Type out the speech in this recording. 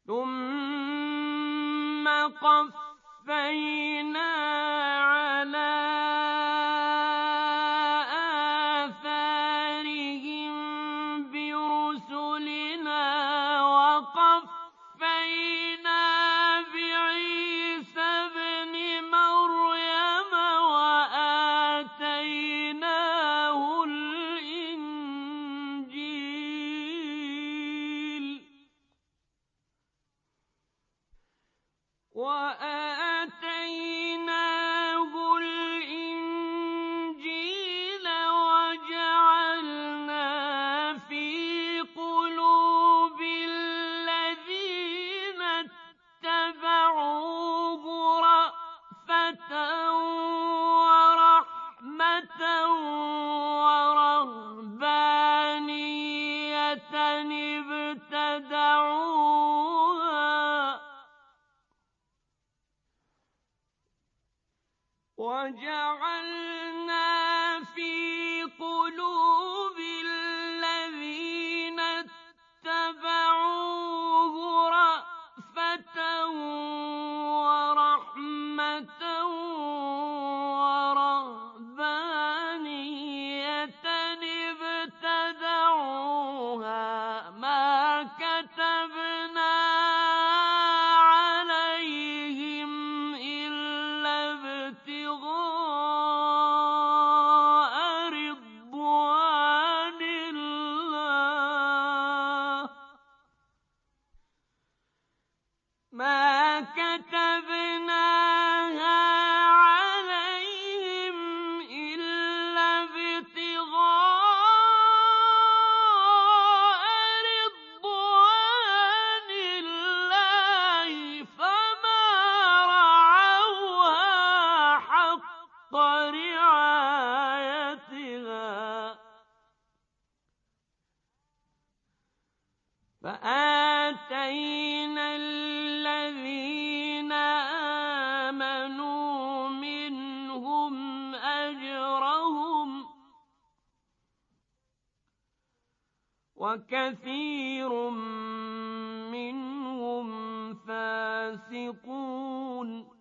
ثم قفينا على آثارهم برسلنا وقفينا بعيسى ابن مريم وآتيناه الإنجيل وجعلنا في قلوب الذين اتبعوه رأفة ورحمة ورهبانية ابتدعوها ما كتبنا عليهم إلا ابتغاء رضوان الله ما كتبناها عليهم إلا ابتغاء رضوان الله فما رعوها حق رعايتها فآتينا الذين آمنوا منهم أجرهم وكثير منهم فاسقون